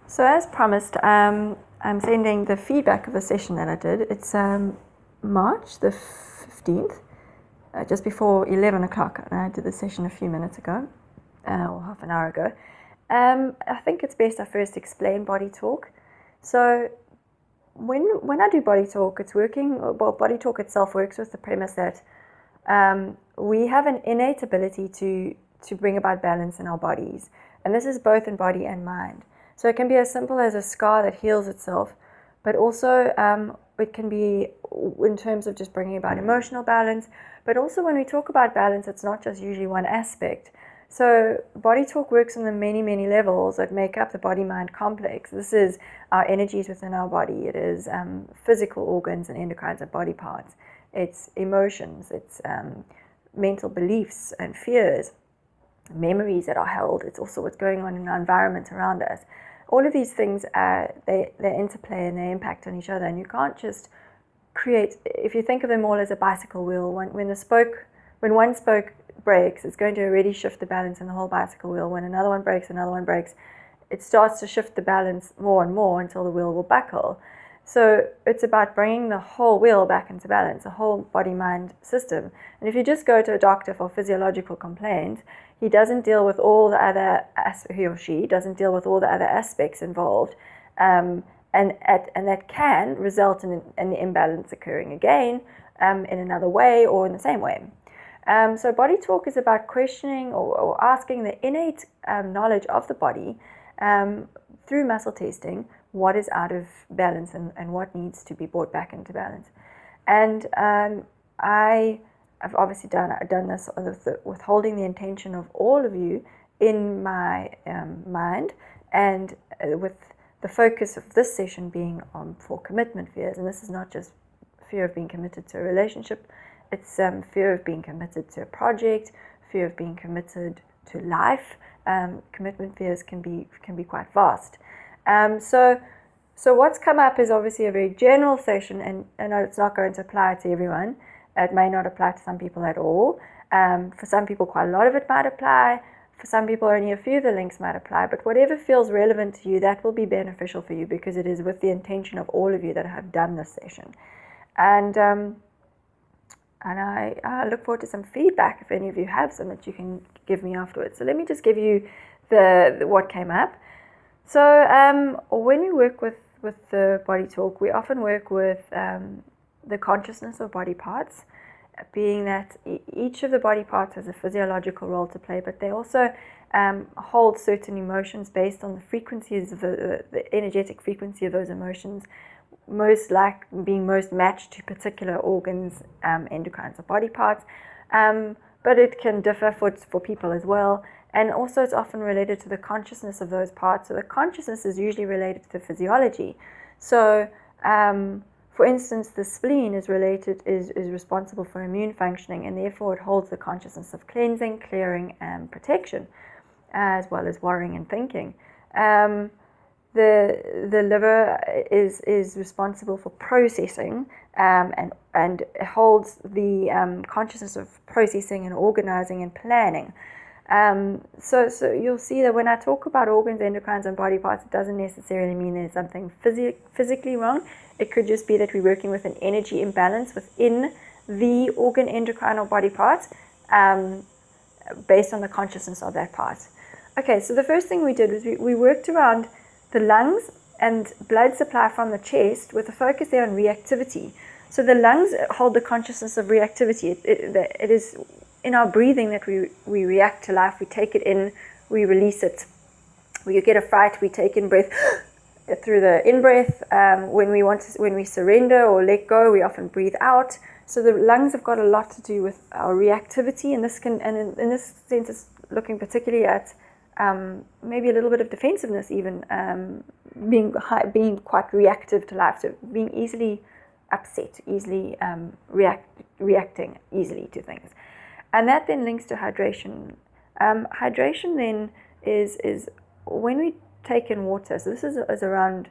So as promised, I'm sending the feedback of the session that I did. It's March the 15th, just before 11 o'clock. And I did the session a few minutes ago, or half an hour ago. I think it's best I first explain body talk. So when I do body talk, body talk itself works with the premise that we have an innate ability to bring about balance in our bodies. And this is both in body and mind. So it can be as simple as a scar that heals itself, but also it can be in terms of just bringing about emotional balance. But also when we talk about balance, it's not just usually one aspect. So body talk works on the many, many levels that make up the body-mind complex. This is our energies within our body. It is physical organs and endocrines and body parts. It's emotions. It's mental beliefs and fears, memories that are held. It's also what's going on in our environment around us. All of these things, they interplay and they impact on each other. And you can't just create, if you think of them all as a bicycle wheel, when one spoke breaks, it's going to already shift the balance in the whole bicycle wheel. When another one breaks, it starts to shift the balance more and more until the wheel will buckle. So it's about bringing the whole wheel back into balance, the whole body-mind system. And if you just go to a doctor for physiological complaint, he doesn't deal with all the other, he or she doesn't deal with all the other aspects involved. And that can result in an imbalance occurring again in another way or in the same way. So body talk is about questioning or asking the innate knowledge of the body through muscle testing what is out of balance and what needs to be brought back into balance. And I've obviously done this with holding the intention of all of you in my mind, and with the focus of this session being for commitment fears. And this is not just fear of being committed to a relationship, it's fear of being committed to a project, fear of being committed to life. Commitment fears can be quite vast. So what's come up is obviously a very general session, and it's not going to apply to everyone. It may not apply to some people at all. For some people, quite a lot of it might apply. For some people, only a few of the links might apply. But whatever feels relevant to you, that will be beneficial for you, because it is with the intention of all of you that have done this session. And I look forward to some feedback if any of you have some that you can give me afterwards. So let me just give you the what came up. So when we work with the body talk, we often work with the consciousness of body parts, being that each of the body parts has a physiological role to play, but they also hold certain emotions based on the frequencies of the energetic frequency of those emotions, being most matched to particular organs, endocrines or body parts. But it can differ for people as well. And also it's often related to the consciousness of those parts. So the consciousness is usually related to the physiology. So for instance, the spleen is responsible for immune functioning, and therefore it holds the consciousness of cleansing, clearing, and protection, as well as worrying and thinking. The liver is responsible for processing and holds the consciousness of processing and organizing and planning. So you'll see that when I talk about organs, endocrines, and body parts, it doesn't necessarily mean there's something physically wrong. It could just be that we're working with an energy imbalance within the organ, endocrine, or body part, based on the consciousness of that part. Okay, so the first thing we did was we worked around the lungs and blood supply from the chest with a focus there on reactivity. So the lungs hold the consciousness of reactivity. It is in our breathing that we react to life. We take it in, we release it. When you get a fright, we take in breath through the in-breath. When we surrender or let go, we often breathe out. So the lungs have got a lot to do with our reactivity, and in this sense, it's looking particularly at maybe a little bit of defensiveness, even being quite reactive to life, so being easily upset, easily reacting easily to things. And that then links to hydration. Hydration then is when we take in water. So this is around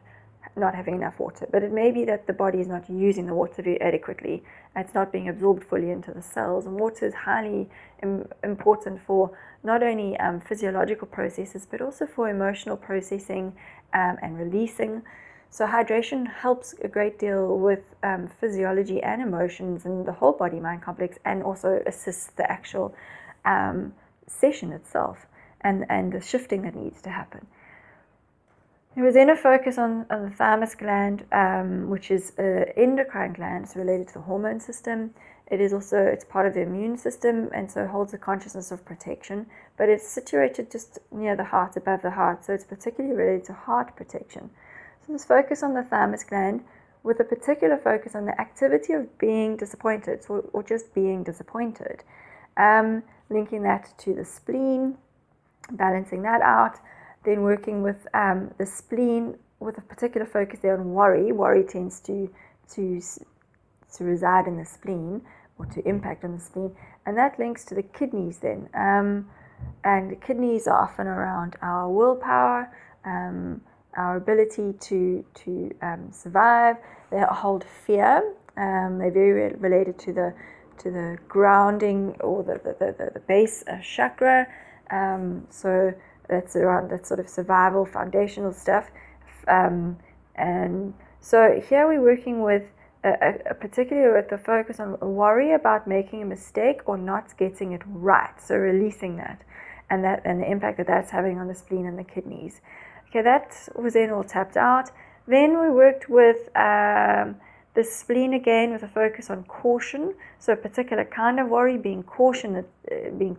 not having enough water, but it may be that the body is not using the water very adequately. It's not being absorbed fully into the cells, and water is highly important for not only physiological processes, but also for emotional processing and releasing. So hydration helps a great deal with physiology and emotions and the whole body-mind complex, and also assists the actual session itself and the shifting that needs to happen. There was then a focus on the thymus gland, which is an endocrine gland. It's related to the hormone system. It's part of the immune system, and so holds a consciousness of protection, but it's situated just near the heart, above the heart, so it's particularly related to heart protection. So this focus on the thymus gland, with a particular focus on the activity of being disappointed, or just being disappointed, linking that to the spleen, balancing that out, then working with the spleen with a particular focus there on worry. Worry tends to reside in the spleen, or to impact on the spleen, and that links to the kidneys then. And the kidneys are often around our willpower, our ability to survive. They hold fear. They're very related to the grounding, or the base chakra. So that's around that sort of survival, foundational stuff. And so here we're working with particularly with the focus on worry about making a mistake or not getting it right. So releasing that, and the impact that that's having on the spleen and the kidneys. Okay, that was then all tapped out. Then we worked with the spleen again, with a focus on caution. So a particular kind of worry, being a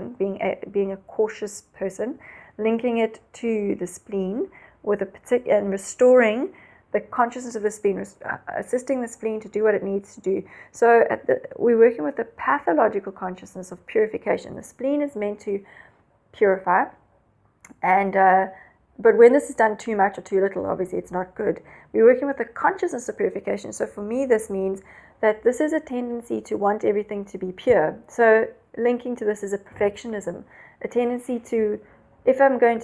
cautious person, linking it to the spleen with and restoring the consciousness of the spleen, assisting the spleen to do what it needs to do. So we're working with the pathological consciousness of purification. The spleen is meant to purify, and but when this is done too much or too little, obviously it's not good. We're working with the consciousness of purification. So for me, this means that this is a tendency to want everything to be pure. So linking to this is a perfectionism, a tendency to, if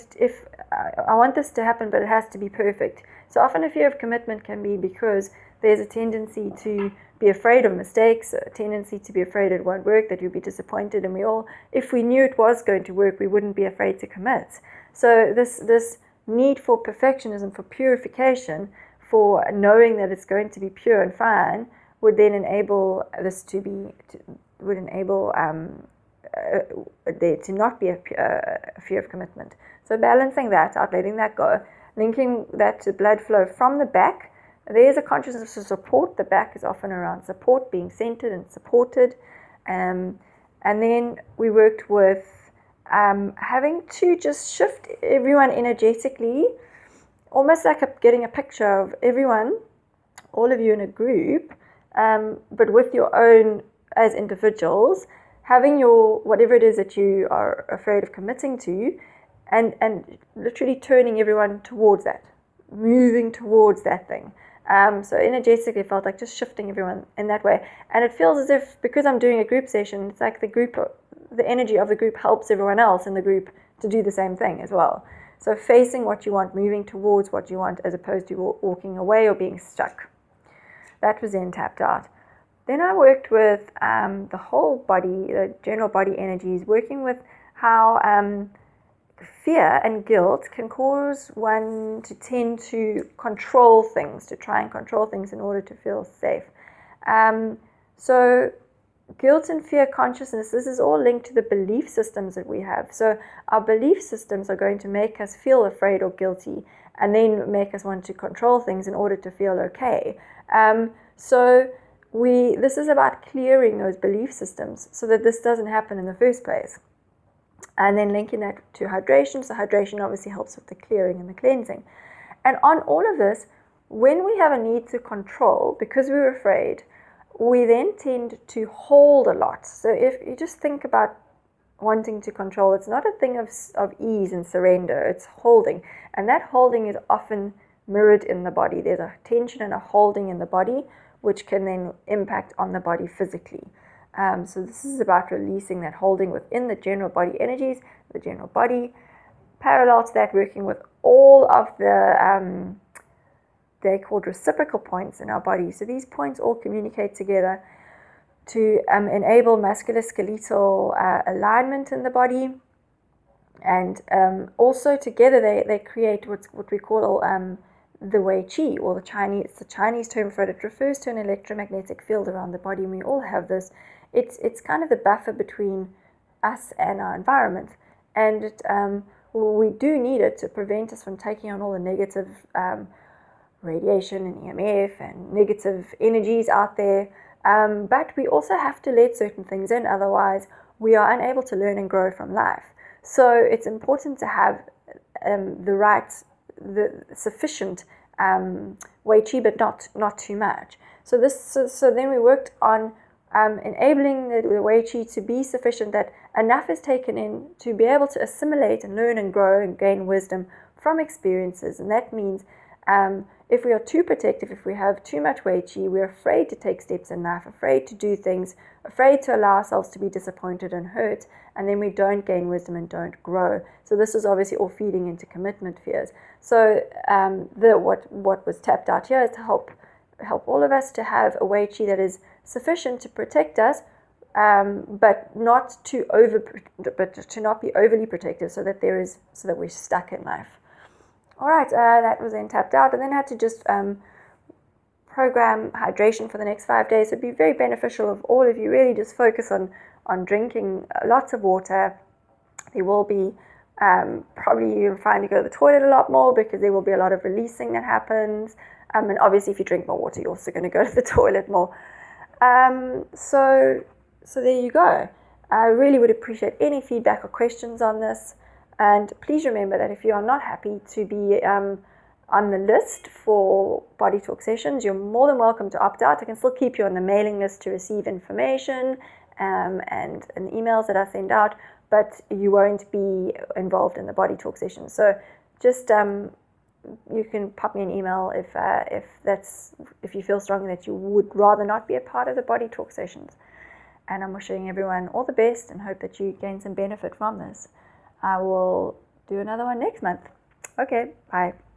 I want this to happen, but it has to be perfect. So often a fear of commitment can be because there's a tendency to be afraid of mistakes, a tendency to be afraid it won't work, that you'll be disappointed, and if we knew it was going to work, we wouldn't be afraid to commit. So this need for perfectionism, for purification, for knowing that it's going to be pure and fine, would then enable this would enable there to not be a fear of commitment. So balancing that out, letting that go, linking that to blood flow from the back. There's a consciousness of support. The back is often around support, being centered and supported. And then we worked with having to just shift everyone energetically, almost like getting a picture of everyone, all of you in a group, but with your own, as individuals, having your, whatever it is that you are afraid of committing to, and literally turning everyone towards that, moving towards that thing. So energetically, it felt like just shifting everyone in that way. And it feels as if, because I'm doing a group session, it's like the energy of the group helps everyone else in the group to do the same thing as well. So facing what you want, moving towards what you want, as opposed to walking away or being stuck. That was then tapped out. Then I worked with the whole body, the general body energies, working with how fear and guilt can cause one to tend to control things, to try and control things in order to feel safe. So guilt and fear consciousness, this is all linked to the belief systems that we have. So our belief systems are going to make us feel afraid or guilty, and then make us want to control things in order to feel okay. So this is about clearing those belief systems so that this doesn't happen in the first place. And then linking that to hydration. So hydration obviously helps with the clearing and the cleansing. And on all of this, when we have a need to control, because we're afraid, we then tend to hold a lot. So if you just think about wanting to control, it's not a thing of ease and surrender, it's holding. And that holding is often mirrored in the body. There's a tension and a holding in the body, which can then impact on the body physically. So this is about releasing that holding within the general body energies, the general body. Parallel to that, working with all of the they're called reciprocal points in our body. So these points all communicate together to enable musculoskeletal alignment in the body, and also together they create what we call the Wei Qi, or it's the Chinese term for it. It refers to an electromagnetic field around the body, and we all have this. It's kind of the buffer between us and our environment, and we do need it to prevent us from taking on all the negative radiation and EMF and negative energies out there. But we also have to let certain things in, otherwise we are unable to learn and grow from life. So it's important to have the sufficient Wei Qi, but not too much. So then we worked on enabling the Wei Qi to be sufficient, that enough is taken in to be able to assimilate and learn and grow and gain wisdom from experiences. And that means if we are too protective, if we have too much Wei Qi, we're afraid to take steps in life, afraid to do things, afraid to allow ourselves to be disappointed and hurt, and then we don't gain wisdom and don't grow. So this is obviously all feeding into commitment fears. So what was tapped out here is to help all of us to have a Wei Qi that is sufficient to protect us, but not to not be overly protective, so that we're stuck in life. All right, that was then tapped out, and then had to just program hydration for the next 5 days. It'd be very beneficial if all of you really just focus on drinking lots of water. There will be probably you'll find you go to the toilet a lot more, because there will be a lot of releasing that happens. And obviously, if you drink more water, you're also going to go to the toilet more. So there you go. I really would appreciate any feedback or questions on this. And please remember that if you are not happy to be on the list for Body Talk sessions, you're more than welcome to opt out. I can still keep you on the mailing list to receive information and emails that I send out, but you won't be involved in the Body Talk sessions. So just you can pop me an email if you feel strongly that you would rather not be a part of the Body Talk sessions. And I'm wishing everyone all the best and hope that you gain some benefit from this. I will do another one next month. Okay, bye.